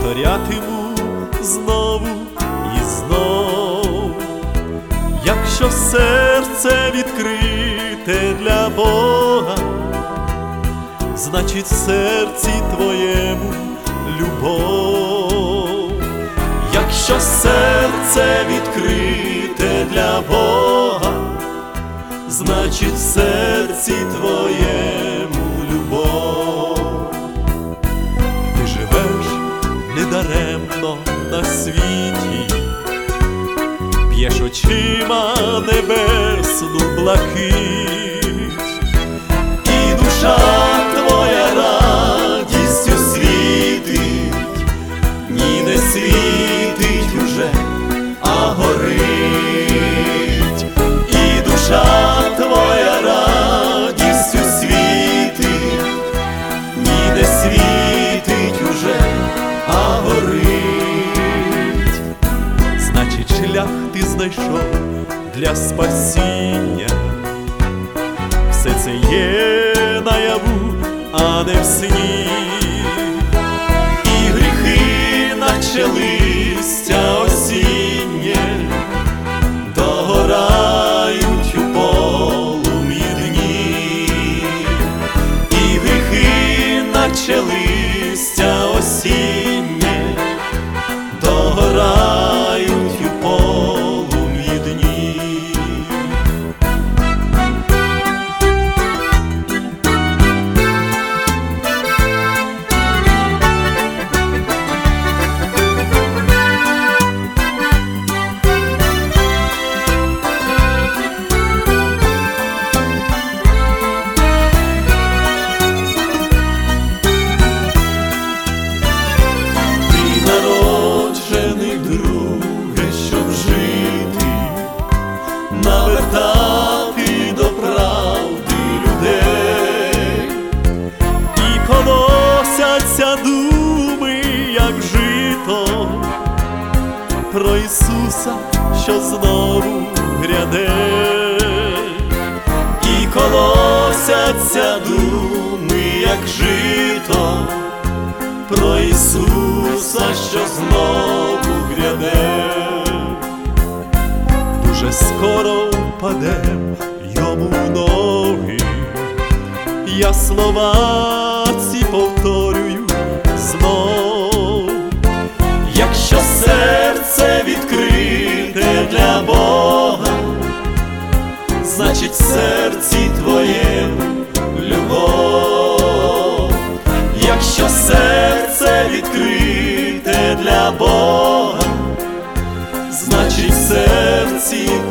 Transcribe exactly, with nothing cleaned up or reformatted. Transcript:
повторятиму знову і знов. Якщо серце відкрите для Бога, значить в серці твоєму любов. Якщо серце відкрите для Бога, значить в серці твоєму любов. Ти живеш недаремно на світі, п'єш очима небесну блакить, і душа твоя радістю світить, ні не світить уже, а горить. І душа твоя радістю світить, ні не світить уже, а горить. Значить, шлях ти знайшов для спасіння, все це є наяву, а не в сні. І гріхи, наче листя осіннє, догорають у полум'ї дні. І гріхи, наче листя осіннє, догорають у полум'ї дні. Навертати до правди людей, і колосяться думи, як жито, про Ісуса, що знову гряде. І колосяться думи, як жито, про Ісуса, що знову гряде. Дуже скоро впадем йому в ноги, я слова ці повторюю знов. Якщо серце відкрите для Бога, значить в серці твоєму любов. Якщо серце відкрите для Бога, значить в серці